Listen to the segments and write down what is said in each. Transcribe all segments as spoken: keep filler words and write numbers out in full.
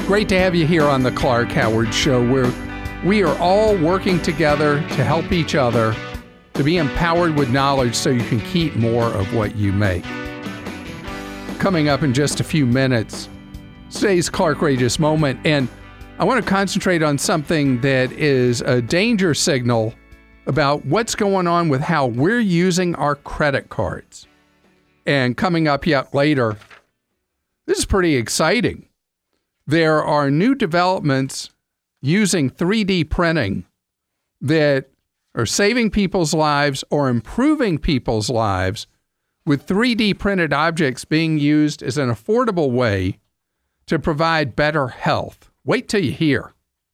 Great to have you here on the Clark Howard Show, where we are all working together to help each other to be empowered with knowledge so you can keep more of what you make. Coming up in just a few minutes, today's Clarkrageous Moment, and I want to concentrate on something that is a danger signal about what's going on with how we're using our credit cards. And coming up yet later, this is pretty exciting. There are new developments using three D printing that are saving people's lives or improving people's lives, with three D printed objects being used as an affordable way to provide better health. Wait till you hear.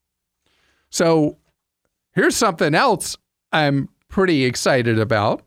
So here's something else I'm pretty excited about.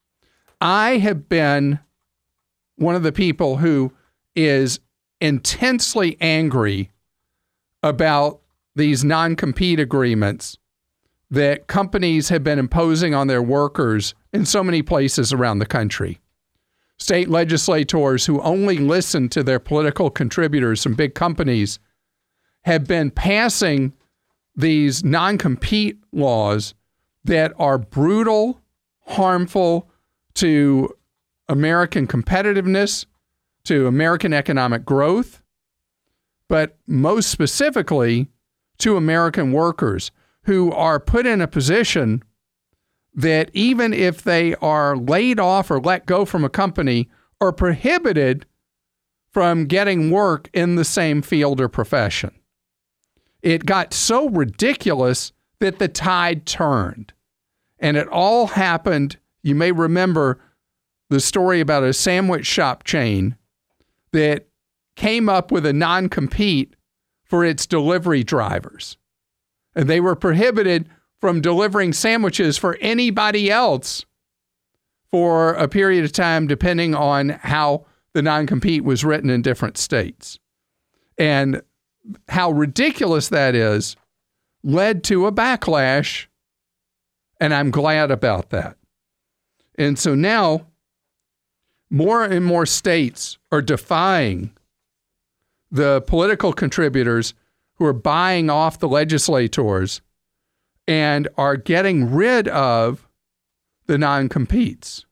I have been one of the people who is intensely angry about these non-compete agreements that companies have been imposing on their workers in so many places around the country. State legislators who only listen to their political contributors from big companies have been passing these non-compete laws that are brutal, harmful to American competitiveness, to American economic growth, but most specifically to American workers who are put in a position that even if they are laid off or let go from a company, are prohibited from getting work in the same field or profession. It got so ridiculous that the tide turned. And it all happened, you may remember the story about a sandwich shop chain that came up with a non-compete for its delivery drivers. And they were prohibited from delivering sandwiches for anybody else for a period of time, depending on how the non-compete was written in different states. And how ridiculous that is led to a backlash, and I'm glad about that. And so now, more and more states are defying the political contributors who are buying off the legislators and are getting rid of the non-competes.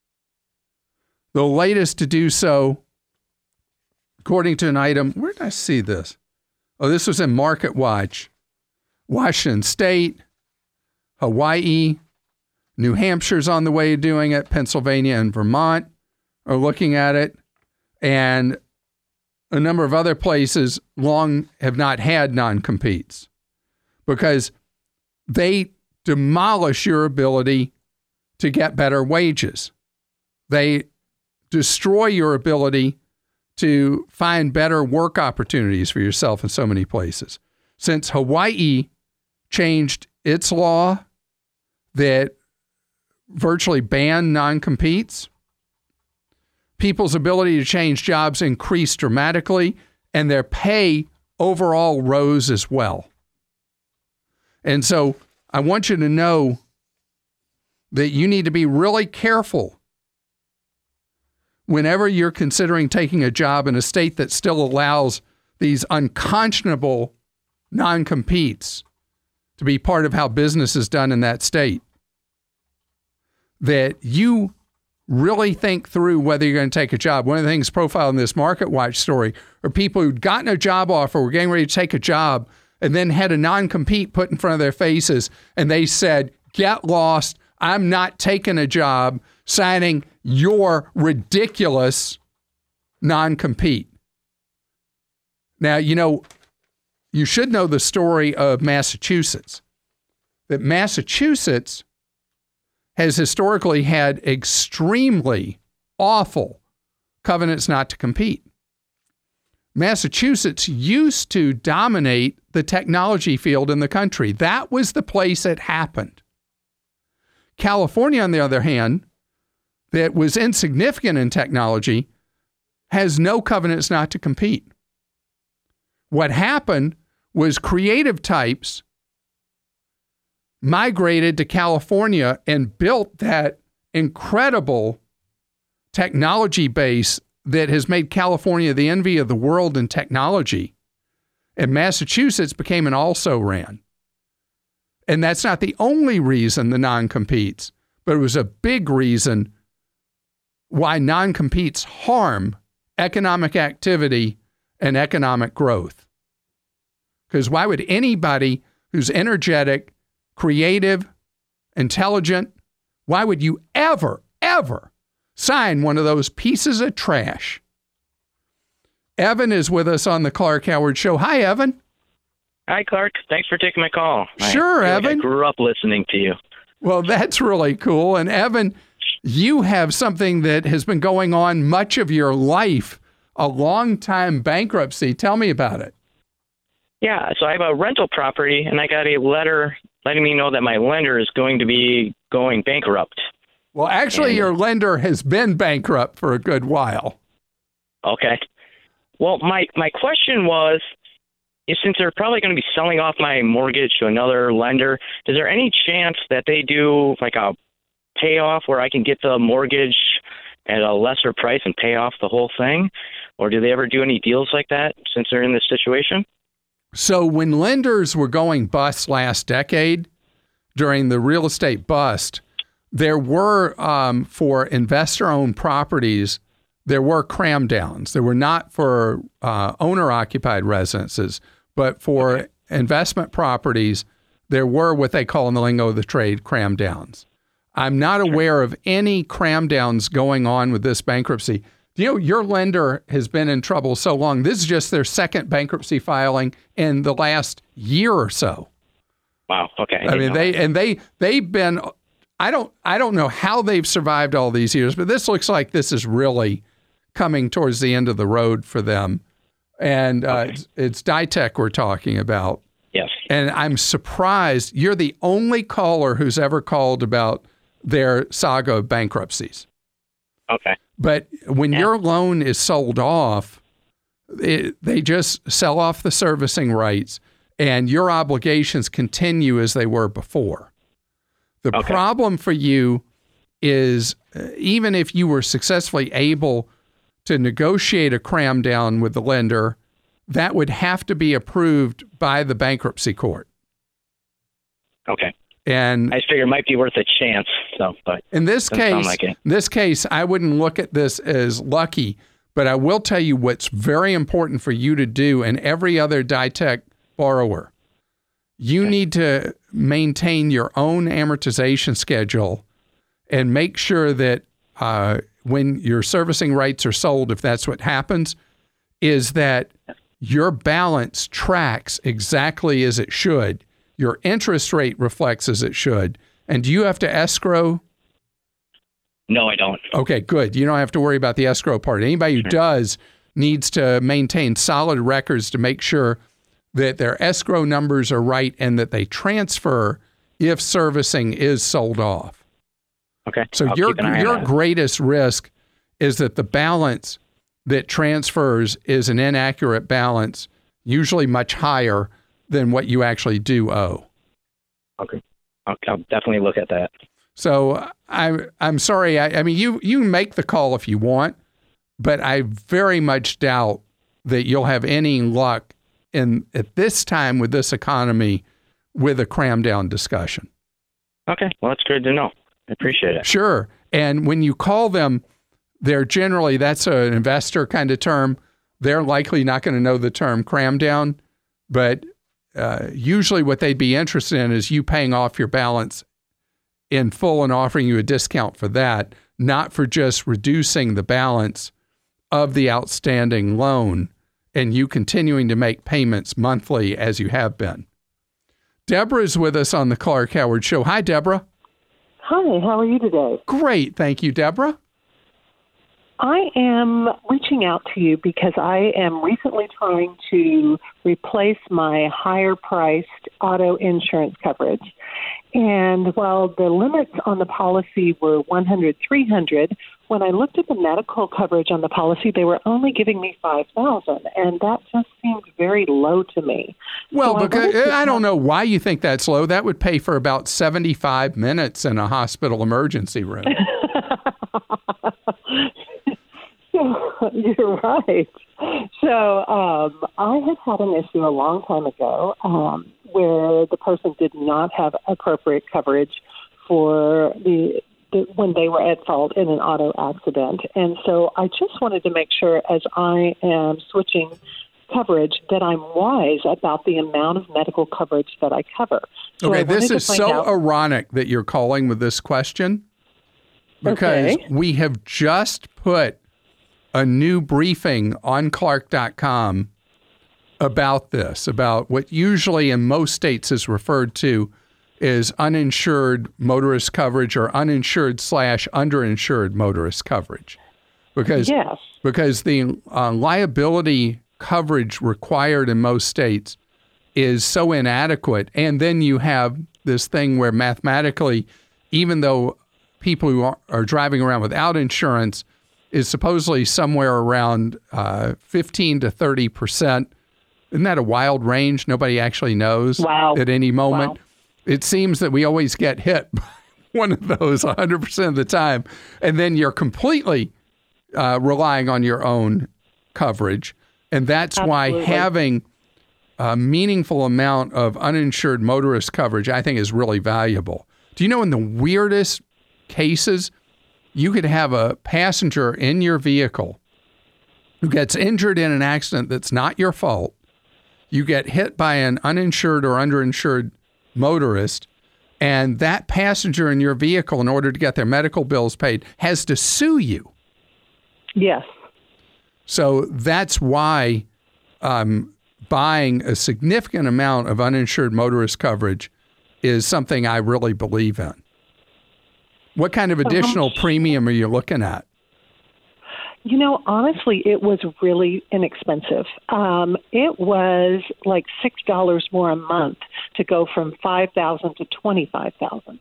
The latest to do so, according to an item, where did I see this? Oh, this was in Market Watch. Washington State, Hawaii, New Hampshire's on the way to doing it, Pennsylvania and Vermont are looking at it, and a number of other places long have not had non-competes because they demolish your ability to get better wages. They destroy your ability to find better work opportunities for yourself in so many places. Since Hawaii changed its law that virtually banned non-competes, people's ability to change jobs increased dramatically, and their pay overall rose as well. And so I want you to know that you need to be really careful whenever you're considering taking a job in a state that still allows these unconscionable non-competes to be part of how business is done in that state, that you really think through whether you're going to take a job. One of the things profiled in this Market Watch story are people who'd gotten a job offer, were getting ready to take a job, and then had a non-compete put in front of their faces, and they said, get lost, I'm not taking a job, signing your ridiculous non-compete. Now, you know, you should know the story of Massachusetts, that Massachusetts has historically had extremely awful covenants not to compete. Massachusetts used to dominate the technology field in the country. That was the place it happened. California, on the other hand, that was insignificant in technology, has no covenants not to compete. What happened was creative types migrated to California and built that incredible technology base that has made California the envy of the world in technology. And Massachusetts became an also-ran. And that's not the only reason the non-competes, but it was a big reason why non-competes harm economic activity and economic growth. Because why would anybody who's energetic, creative, intelligent, why would you ever, ever sign one of those pieces of trash? Evan is with us on the Clark Howard Show. Hi, Evan. Hi, Clark. Thanks for taking my call. Sure, I Evan. Like I grew up listening to you. Well, that's really cool. And Evan, you have something that has been going on much of your life, a long-time bankruptcy. Tell me about it. Yeah, so I have a rental property, and I got a letter letting me know that my lender is going to be going bankrupt. Well, actually, and, your lender has been bankrupt for a good while. Okay. Well, my, my question was, is since they're probably going to be selling off my mortgage to another lender, is there any chance that they do like a payoff where I can get the mortgage at a lesser price and pay off the whole thing? Or do they ever do any deals like that since they're in this situation? So when lenders were going bust last decade, during the real estate bust, there were, um, for investor-owned properties, there were cram downs. There were not for uh, owner-occupied residences, but for okay. investment properties, there were what they call in the lingo of the trade cram downs. I'm not sure. aware of any cram downs going on with this bankruptcy. You know, your lender has been in trouble so long. This is just their second bankruptcy filing in the last year or so. Wow. Okay. I, I mean, they that. and they they've been. I don't I don't know how they've survived all these years, but this looks like this is really coming towards the end of the road for them. And uh, okay. it's, it's Ditech we're talking about. Yes. And I'm surprised you're the only caller who's ever called about their saga of bankruptcies. Okay. But when yeah. your loan is sold off, it, they just sell off the servicing rights and your obligations continue as they were before. The okay. problem for you is uh, even if you were successfully able to negotiate a cram down with the lender, that would have to be approved by the bankruptcy court. Okay. And I figure it might be worth a chance. So, but in this case, like in this case, I wouldn't look at this as lucky, but I will tell you what's very important for you to do and every other Ditech borrower. You okay. need to maintain your own amortization schedule and make sure that uh, when your servicing rights are sold, if that's what happens, is that your balance tracks exactly as it should. Your interest rate reflects as it should. And do you have to escrow? No, I don't. Okay, good. You don't have to worry about the escrow part. Anybody who sure. does needs to maintain solid records to make sure that their escrow numbers are right and that they transfer if servicing is sold off. Okay. So I'll your your greatest risk is that the balance that transfers is an inaccurate balance, usually much higher than what you actually do owe. Okay. I'll, I'll definitely look at that. So I'm I'm sorry. I, I mean, you you make the call if you want, but I very much doubt that you'll have any luck in at this time with this economy with a cram down discussion. Okay. Well, that's good to know. I appreciate it. Sure. And when you call them, they're generally, that's an investor kind of term. They're likely not going to know the term cram down, but uh, usually what they'd be interested in is you paying off your balance in full and offering you a discount for that, not for just reducing the balance of the outstanding loan and you continuing to make payments monthly as you have been. Deborah's with us on the Clark Howard Show. Hi, Deborah. Hi, how are you today? Great. Thank you, Deborah. I am reaching out to you because I am recently trying to replace my higher-priced auto insurance coverage. And while the limits on the policy were one hundred, three hundred, when I looked at the medical coverage on the policy, they were only giving me five thousand, and that just seemed very low to me. Well, so because I, I don't know why you think that's low. That would pay for about seventy-five minutes in a hospital emergency room. You're right. So um, I had had an issue a long time ago um, where the person did not have appropriate coverage for the, the when they were at fault in an auto accident. And so I just wanted to make sure as I am switching coverage that I'm wise about the amount of medical coverage that I cover. So okay, I this is so out- ironic that you're calling with this question because okay. we have just put a new briefing on Clark dot com about this, about what usually in most states is referred to as uninsured motorist coverage or uninsured slash underinsured motorist coverage. Because, yes. because the uh, liability coverage required in most states is so inadequate. And then you have this thing where mathematically, even though people who are, are driving around without insurance is supposedly somewhere around uh, fifteen to thirty percent. Isn't that a wild range? Nobody actually knows wow. at any moment. Wow. It seems that we always get hit by one of those one hundred percent of the time. And then you're completely uh, relying on your own coverage. And that's Absolutely. why having a meaningful amount of uninsured motorist coverage, I think, is really valuable. Do you know in the weirdest cases, you could have a passenger in your vehicle who gets injured in an accident that's not your fault. You get hit by an uninsured or underinsured motorist, and that passenger in your vehicle, in order to get their medical bills paid, has to sue you. Yes. So that's why um, buying a significant amount of uninsured motorist coverage is something I really believe in. What kind of additional um, premium are you looking at? You know, honestly, it was really inexpensive. Um, it was like six dollars more a month to go from five thousand dollars to twenty-five thousand dollars.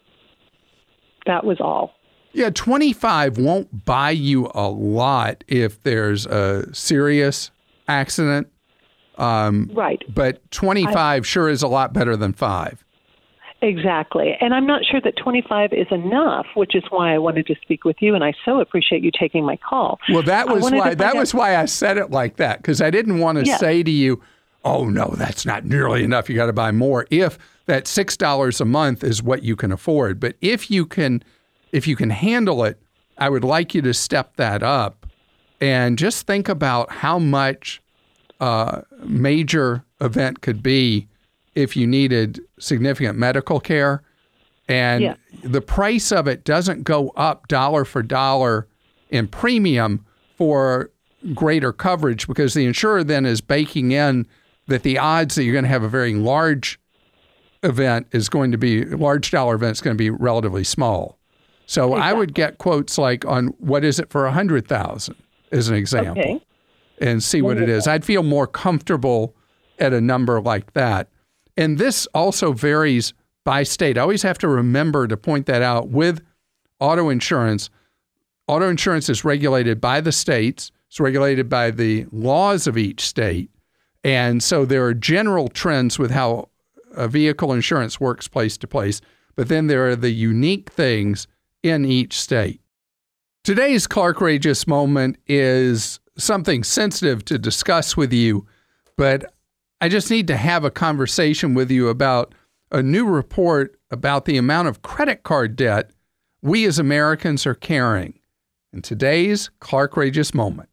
That was all. Yeah, twenty-five won't buy you a lot if there's a serious accident. Um, right. But twenty-five I, sure is a lot better than five. Exactly. And I'm not sure that twenty-five is enough, which is why I wanted to speak with you, and I so appreciate you taking my call. Well, that was why that out- was why I said it like that, because I didn't want to yes. say to you, oh, no, that's not nearly enough. You got to buy more. If that six dollars a month is what you can afford. But if you can if you can handle it, I would like you to step that up and just think about how much uh, major event could be if you needed significant medical care. And yeah. the price of it doesn't go up dollar for dollar in premium for greater coverage, because the insurer then is baking in that the odds that you're going to have a very large event is going to be, large dollar event is going to be relatively small. So exactly. I would get quotes like on what is it for one hundred thousand as an example, okay. and see what it is. I'd feel more comfortable at a number like that. And this also varies by state. I always have to remember to point that out with auto insurance. Auto insurance is regulated by the states. It's regulated by the laws of each state. And so there are general trends with how a vehicle insurance works place to place. But then there are the unique things in each state. Today's Clarkrageous moment is something sensitive to discuss with you, but I just need to have a conversation with you about a new report about the amount of credit card debt we as Americans are carrying. In today's Clarkrageous moment.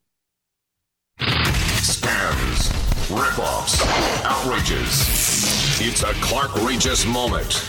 Scams, ripoffs, outrages. It's a Clarkrageous moment.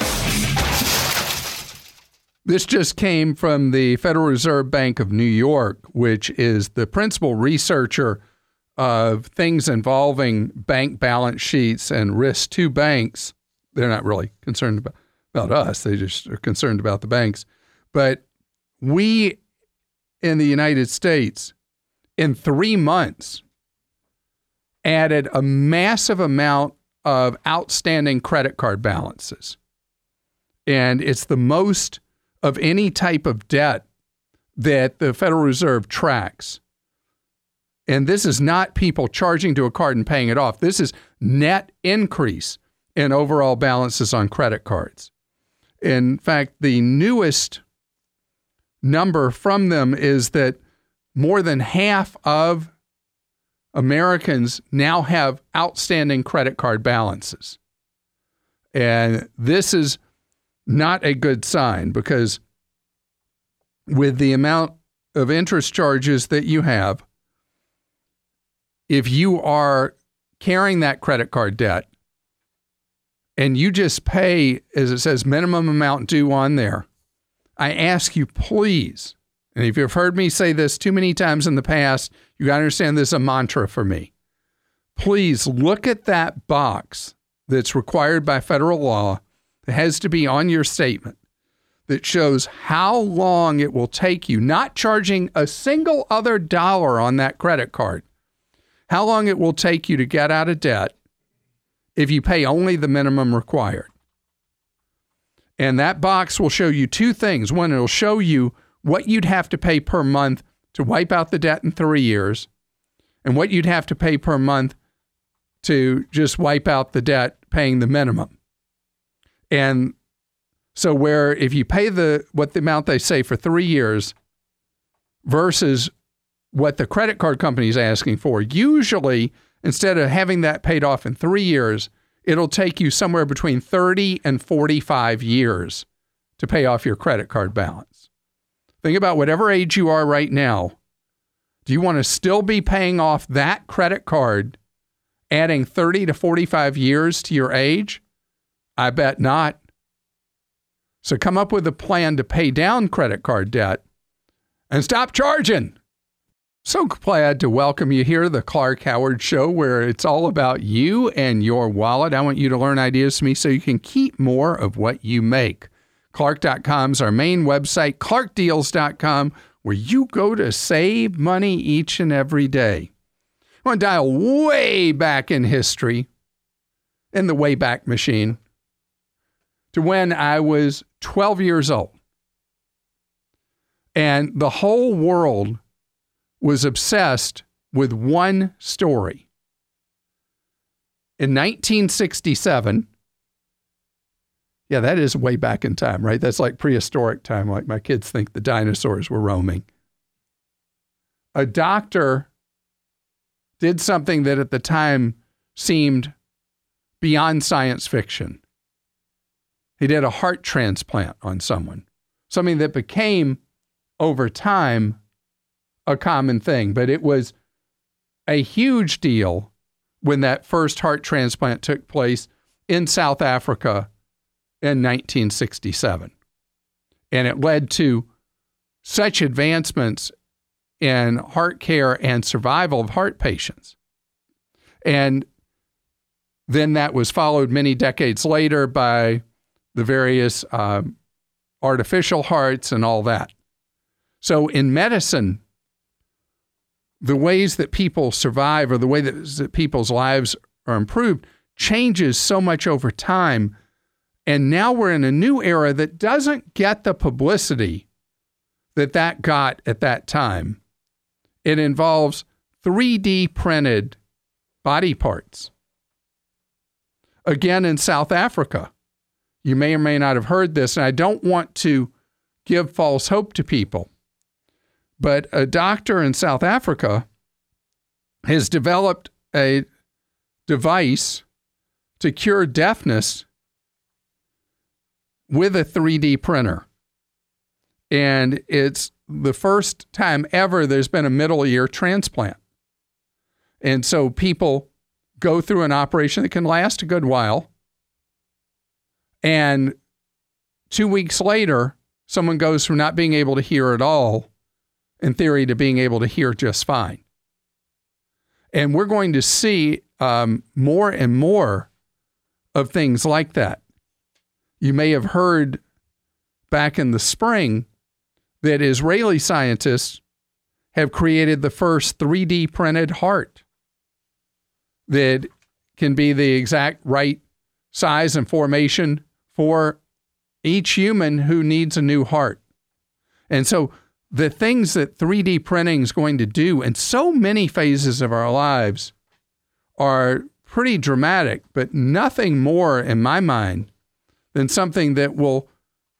This just came from the Federal Reserve Bank of New York, which is the principal researcher of things involving bank balance sheets and risk to banks. They're not really concerned about, about us. They just are concerned about the banks. But we in the United States, in three months, added a massive amount of outstanding credit card balances. And it's the most of any type of debt that the Federal Reserve tracks. And this is not people charging to a card and paying it off. This is net increase in overall balances on credit cards. In fact, the newest number from them is that more than half of Americans now have outstanding credit card balances. And this is not a good sign, because with the amount of interest charges that you have, if you are carrying that credit card debt and you just pay, as it says, minimum amount due on there, I ask you, please, and if you've heard me say this too many times in the past, you got to understand this is a mantra for me. Please look at that box that's required by federal law that has to be on your statement that shows how long it will take you, not charging a single other dollar on that credit card, how long it will take you to get out of debt if you pay only the minimum required. And that box will show you two things. One, it'll show you what you'd have to pay per month to wipe out the debt in three years, and what you'd have to pay per month to just wipe out the debt paying the minimum. And so where if you pay the what the amount they say for three years versus what the credit card company is asking for, usually instead of having that paid off in three years, it'll take you somewhere between thirty and forty-five years to pay off your credit card balance. Think about whatever age you are right now. Do you want to still be paying off that credit card, adding thirty to forty-five years to your age? I bet not. So come up with a plan to pay down credit card debt and stop charging. So glad to welcome you here to the Clark Howard Show, where it's all about you and your wallet. I want you to learn ideas from me so you can keep more of what you make. Clark dot com is our main website, Clark Deals dot com, where you go to save money each and every day. I want to dial way back in history, in the Wayback Machine, to when I was twelve years old. And the whole world was obsessed with one story. In nineteen sixty-seven, yeah, that is way back in time, right? That's like prehistoric time, like my kids think the dinosaurs were roaming. A doctor did something that at the time seemed beyond science fiction. He did a heart transplant on someone, something that became, over time, a common thing. But it was a huge deal when that first heart transplant took place in South Africa in nineteen sixty-seven. And it led to such advancements in heart care and survival of heart patients. And then that was followed many decades later by the various um, artificial hearts and all that. So in medicine, the ways that people survive or the way that, that people's lives are improved changes so much over time. And now we're in a new era that doesn't get the publicity that that got at that time. It involves three D printed body parts. Again, in South Africa, you may or may not have heard this, and I don't want to give false hope to people, but a doctor in South Africa has developed a device to cure deafness with a three D printer. And it's the first time ever there's been a middle ear transplant. And so people go through an operation that can last a good while. And two weeks later, someone goes from not being able to hear at all, in theory, to being able to hear just fine. And we're going to see um, more and more of things like that. You may have heard back in the spring that Israeli scientists have created the first three D printed heart that can be the exact right size and formation for each human who needs a new heart. And so the things that three D printing is going to do in so many phases of our lives are pretty dramatic, but nothing more in my mind than something that will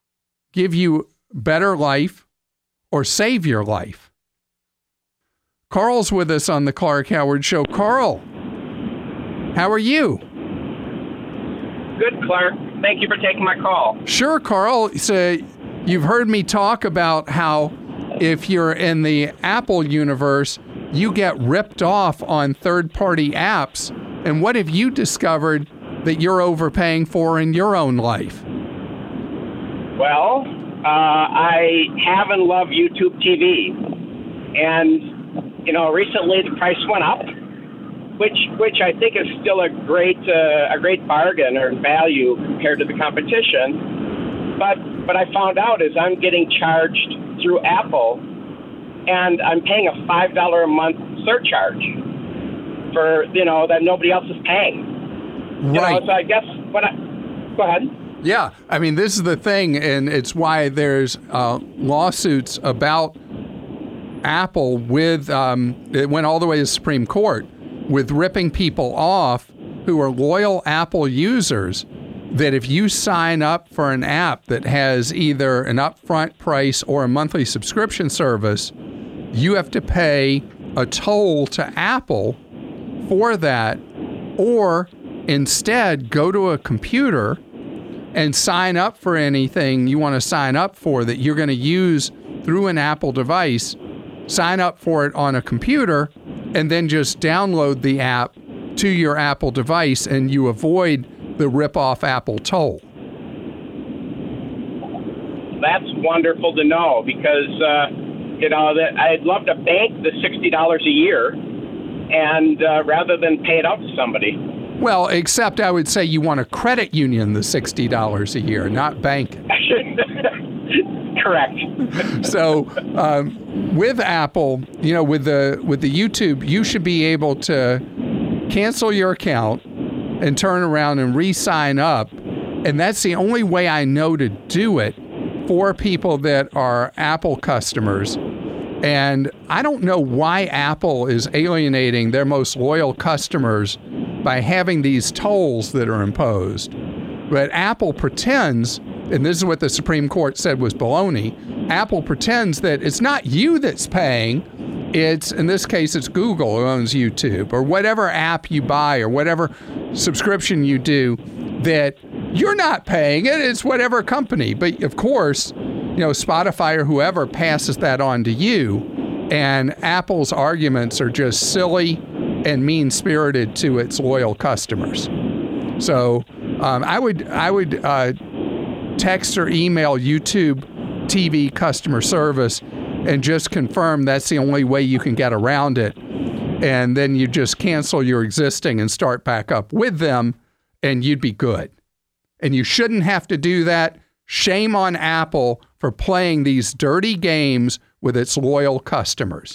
give you better life or save your life. Carl's with us on the Clark Howard Show. Carl, how are you? Good, Clark. Thank you for taking my call. Sure, Carl. So you've heard me talk about how if you're in the Apple universe, you get ripped off on third-party apps. And what have you discovered that you're overpaying for in your own life? Well, uh, I have and love YouTube T V. And, you know, recently the price went up, which which I think is still a great uh, a great bargain or value compared to the competition. But what I found out is I'm getting charged through Apple, and I'm paying a five dollars a month surcharge for, you know, that nobody else is paying. Right. You know, so I guess what I... Go ahead. Yeah. I mean, this is the thing, and it's why there's uh, lawsuits about Apple with, um, it went all the way to the Supreme Court, with ripping people off who are loyal Apple users, that if you sign up for an app that has either an upfront price or a monthly subscription service, you have to pay a toll to Apple for that, or instead go to a computer and sign up for anything you want to sign up for that you're going to use through an Apple device, sign up for it on a computer, and then just download the app to your Apple device, and you avoid the rip-off Apple toll. That's wonderful to know, because, uh, you know, that I'd love to bank the sixty dollars a year and uh, rather than pay it out to somebody. Well, except I would say you want a credit union the sixty dollars a year, not bank. Correct. So um, with Apple, you know, with the with the YouTube, you should be able to cancel your account and turn around and re-sign up. And that's the only way I know to do it for people that are Apple customers. And I don't know why Apple is alienating their most loyal customers by having these tolls that are imposed. But Apple pretends, and this is what the Supreme Court said was baloney, Apple pretends that it's not you that's paying. It's, in this case, it's Google who owns YouTube, or whatever app you buy or whatever subscription you do, that you're not paying it. It's whatever company. But of course, you know, Spotify or whoever passes that on to you, and Apple's arguments are just silly and mean-spirited to its loyal customers. So um, I would I would uh, text or email YouTube T V customer service and just confirm that's the only way you can get around it. And then you just cancel your existing and start back up with them, and you'd be good. And you shouldn't have to do that. Shame on Apple for playing these dirty games with its loyal customers.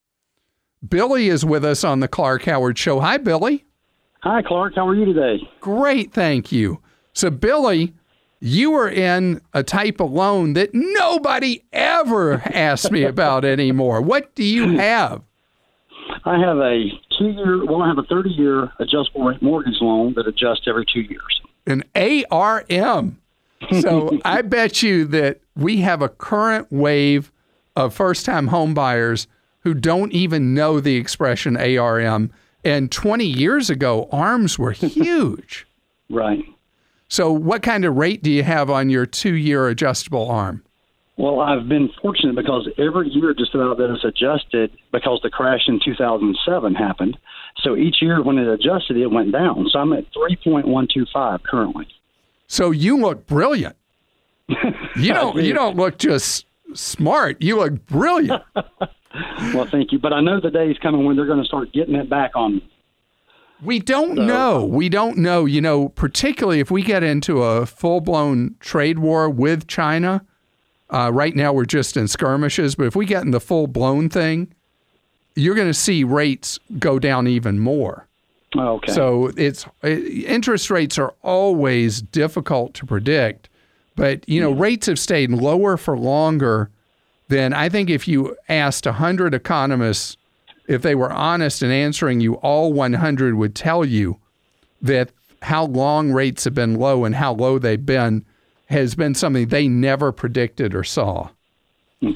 Billy is with us on the Clark Howard Show. Hi, Billy. Hi, Clark. How are you today? Great, thank you. So, Billy, you were in a type of loan that nobody ever asks me about anymore. What do you have? I have a two-year, well, I have a thirty-year adjustable rate mortgage loan that adjusts every two years. An A R M. So I bet you that we have a current wave of first-time home buyers who don't even know the expression A R M. And twenty years ago, A R Ms were huge. Right. So what kind of rate do you have on your two-year adjustable A R M? Well, I've been fortunate because every year just about that it's adjusted because the crash in two thousand seven happened. So each year when it adjusted, it went down. So I'm at three point one two five currently. So you look brilliant. You don't you don't look just smart. You look brilliant. Well, thank you. But I know the day is coming when they're going to start getting it back on me. We don't So, know. We don't know. You know, particularly if we get into a full-blown trade war with China. Uh, right now we're just in skirmishes. But if we get in the full-blown thing, you're going to see rates go down even more. Oh, okay. So it's it, interest rates are always difficult to predict. But, you know, Yeah. rates have stayed lower for longer than I think if you asked one hundred economists, if they were honest in answering you, all one hundred would tell you that how long rates have been low and how low they've been has been something they never predicted or saw. Okay.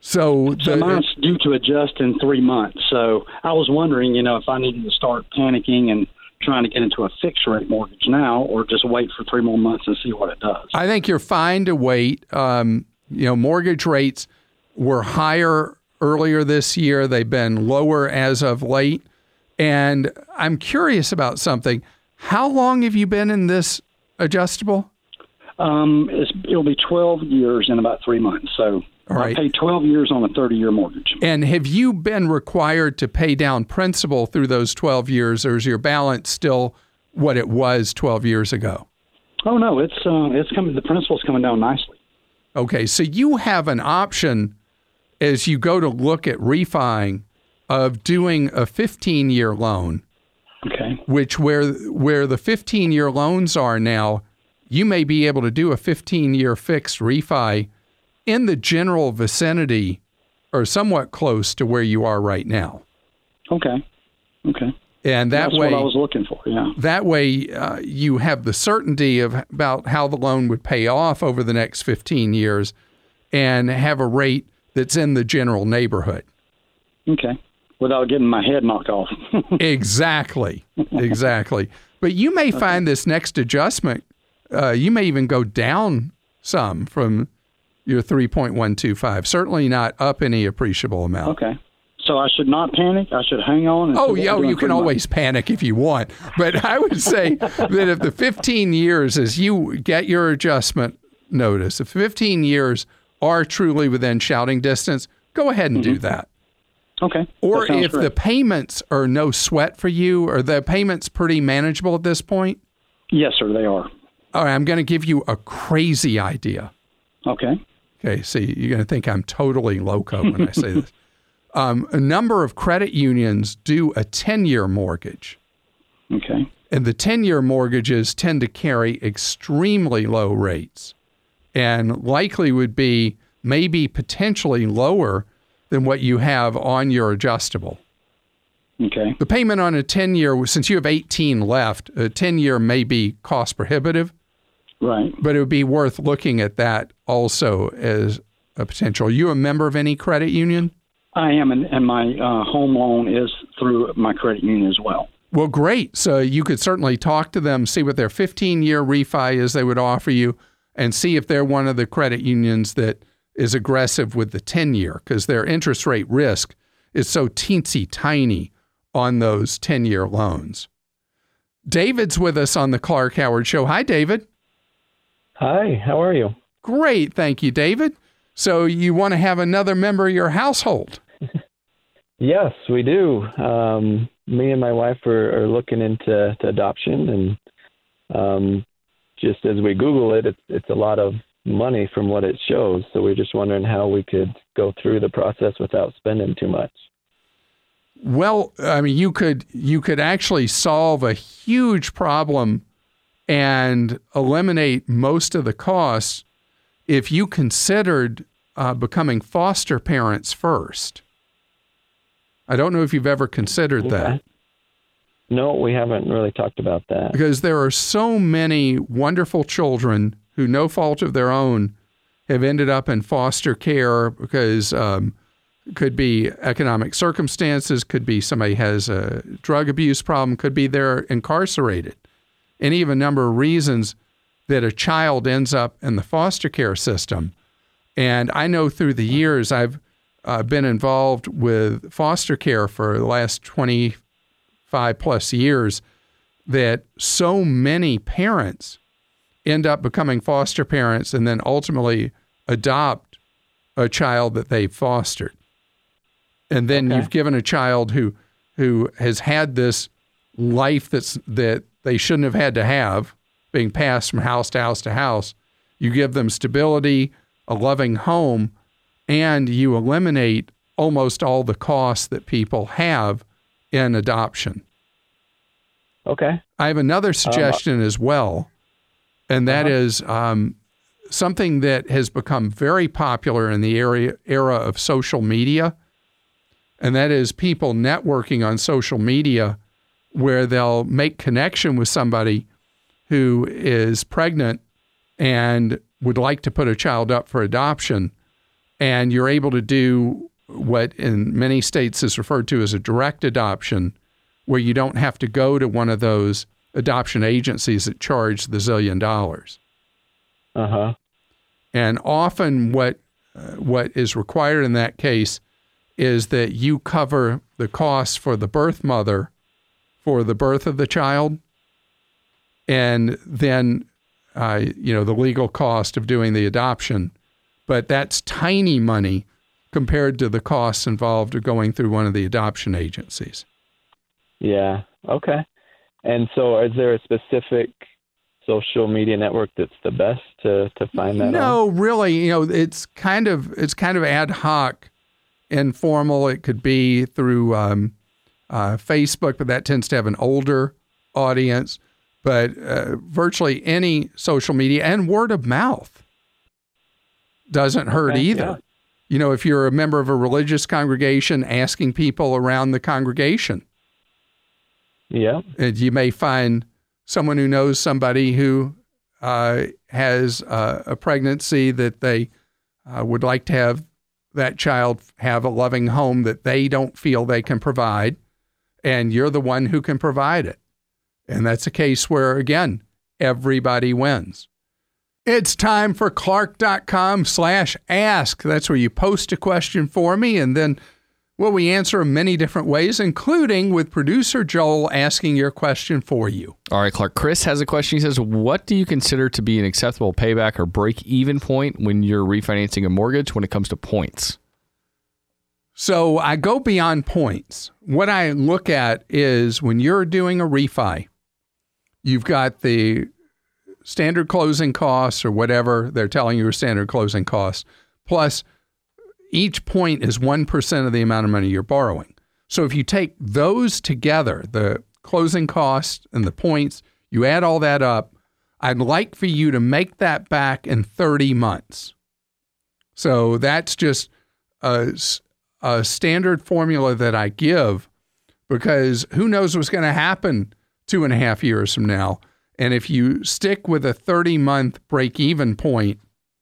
So, so the, mine's due to adjust in three months. So I was wondering, you know, if I needed to start panicking and trying to get into a fixed rate mortgage now, or just wait for three more months and see what it does. I think you're fine to wait. Um, you know, mortgage rates were higher earlier this year. They've been lower as of late. And I'm curious about something. How long have you been in this adjustable? Um, it's, it'll be twelve years in about three months. So All right. I paid twelve years on a thirty-year mortgage. And have you been required to pay down principal through those twelve years, or is your balance still what it was twelve years ago? Oh, no, it's uh, it's coming. The principal's coming down nicely. Okay, so you have an option as you go to look at refining of doing a fifteen-year loan. Okay. Which where where the fifteen-year loans are now, you may be able to do a fifteen-year fixed refi in the general vicinity or somewhat close to where you are right now. Okay. Okay. And that That's way, what I was looking for, yeah. That way uh, you have the certainty of about how the loan would pay off over the next fifteen years and have a rate that's in the general neighborhood. Okay. Without getting my head knocked off. Exactly. Exactly. But you may find this next adjustment, uh, you may even go down some from your three point one two five. Certainly not up any appreciable amount. Okay. So I should not panic. I should hang on. And oh, yeah, you can always panic if you want. But I would say that if the fifteen years, as you get your adjustment notice, if fifteen years are truly within shouting distance, go ahead and mm-hmm. do that. Okay. Or that if great. the payments are no sweat for you, are the payments pretty manageable at this point? Yes, sir, they are. All right, I'm going to give you a crazy idea. Okay. Okay, see, you're going to think I'm totally loco when I say this. Um, a number of credit unions do a ten-year mortgage. Okay. And the ten-year mortgages tend to carry extremely low rates and likely would be maybe potentially lower than what you have on your adjustable. Okay. The payment on a ten-year, since you have eighteen left, a ten-year may be cost prohibitive. Right. But it would be worth looking at that also as a potential. Are you a member of any credit union? I am, and, and my uh, home loan is through my credit union as well. Well, great. So you could certainly talk to them, see what their fifteen-year refi is they would offer you, and see if they're one of the credit unions that is aggressive with the ten-year, because their interest rate risk is so teensy tiny on those ten-year loans. David's with us on the Clark Howard Show. Hi, David. Hi, how are you? Great, thank you, David. So you want to have another member of your household? Yes, we do. Um, me and my wife are, are looking into to adoption, and um, just as we Google it, it's, it's a lot of money from what it shows. So we're just wondering how we could go through the process without spending too much. Well, I mean, you could you could actually solve a huge problem and eliminate most of the costs if you considered uh, becoming foster parents first. I don't know if you've ever considered Okay. that. No, we haven't really talked about that. Because there are so many wonderful children who, no fault of their own, have ended up in foster care because um, could be economic circumstances, could be somebody has a drug abuse problem, could be they're incarcerated. Any of a number of reasons that a child ends up in the foster care system. And I know through the years I've uh, been involved with foster care for the last twenty-five plus years that so many parents end up becoming foster parents and then ultimately adopt a child that they fostered. And then Okay. you've given a child who who has had this life that's that they shouldn't have had to have, being passed from house to house to house. You give them stability, a loving home, and you eliminate almost all the costs that people have in adoption. Okay. I have another suggestion um, as well, and that uh-huh. is um, something that has become very popular in the area, era of social media, and that is people networking on social media where they'll make connection with somebody who is pregnant and would like to put a child up for adoption. and you're able to do what in many states is referred to as a direct adoption, where you don't have to go to one of those adoption agencies that charge the zillion dollars. Uh-huh. And often what uh, what is required in that case is that you cover the costs for the birth mother for the birth of the child, and then, uh, you know, the legal cost of doing the adoption. But that's tiny money compared to the costs involved of going through one of the adoption agencies. Yeah. Okay. And so is there a specific social media network that's the best to, to find that No, on? really, you know, it's kind of it's kind of ad hoc, informal. It could be through um, uh, Facebook, but that tends to have an older audience. But uh, virtually any social media and word of mouth doesn't hurt Okay, either. yeah. You know, if you're a member of a religious congregation, asking people around the congregation. Yeah. And you may find someone who knows somebody who uh, has uh, a pregnancy that they uh, would like to have that child have a loving home that they don't feel they can provide, and you're the one who can provide it. And that's a case where, again, everybody wins. It's time for Clark.com slash ask. That's where you post a question for me, and then, well, we answer in many different ways, including with producer Joel asking your question for you. All right, Clark. Chris has a question. He says, what do you consider to be an acceptable payback or break-even point when you're refinancing a mortgage when it comes to points? So I go beyond points. What I look at is when you're doing a refi, you've got the standard closing costs or whatever they're telling you are standard closing costs, plus each point is one percent of the amount of money you're borrowing. So if you take those together, the closing costs and the points, you add all that up, I'd like for you to make that back in thirty months. So that's just a, a standard formula that I give, because who knows what's going to happen two and a half years from now. And if you stick with a thirty-month break-even point,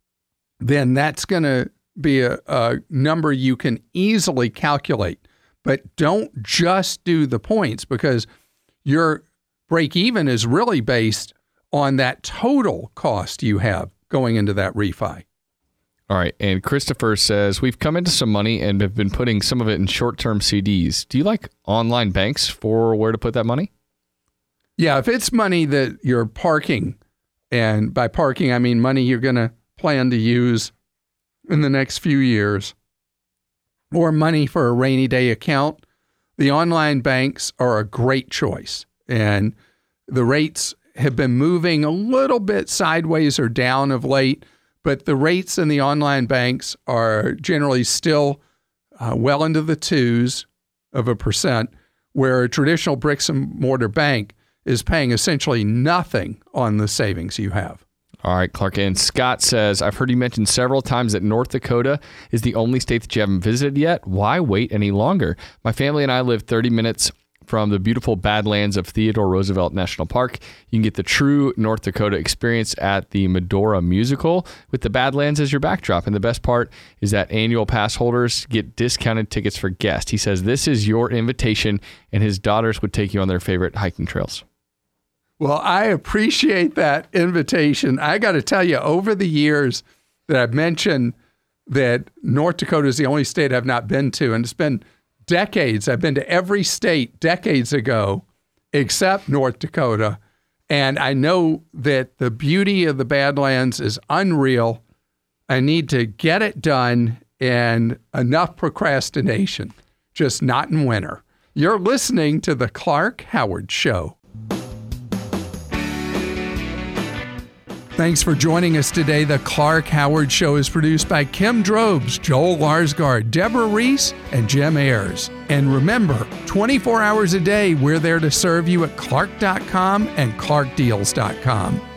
then that's going to be a, a number you can easily calculate. But don't just do the points, because your break-even is really based on that total cost you have going into that refi. All right. And Christopher says, we've come into some money and have been putting some of it in short-term C Ds. Do you like online banks for where to put that money? Yeah, if it's money that you're parking, and by parking, I mean money you're going to plan to use in the next few years, or money for a rainy day account, the online banks are a great choice. And the rates have been moving a little bit sideways or down of late, but the rates in the online banks are generally still uh, well into the twos of a percent, where a traditional bricks and mortar bank is paying essentially nothing on the savings you have. All right, Clark. And Scott says, I've heard you mention several times that North Dakota is the only state that you haven't visited yet. Why wait any longer? My family and I live thirty minutes from the beautiful Badlands of Theodore Roosevelt National Park. You can get the true North Dakota experience at the Medora Musical with the Badlands as your backdrop. And the best part is that annual pass holders get discounted tickets for guests. He says this is your invitation, and his daughters would take you on their favorite hiking trails. Well, I appreciate that invitation. I got to tell you, over the years that I've mentioned that North Dakota is the only state I've not been to, and it's been decades. I've been to every state decades ago except North Dakota, and I know that the beauty of the Badlands is unreal. I need to get it done, and enough procrastination, just not in winter. You're listening to The Clark Howard Show. Thanks for joining us today. The Clark Howard Show is produced by Kim Drobes, Joel Larsgaard, Deborah Reese, and Jim Ayers. And remember, twenty-four hours a day, we're there to serve you at Clark dot com and Clark Deals dot com.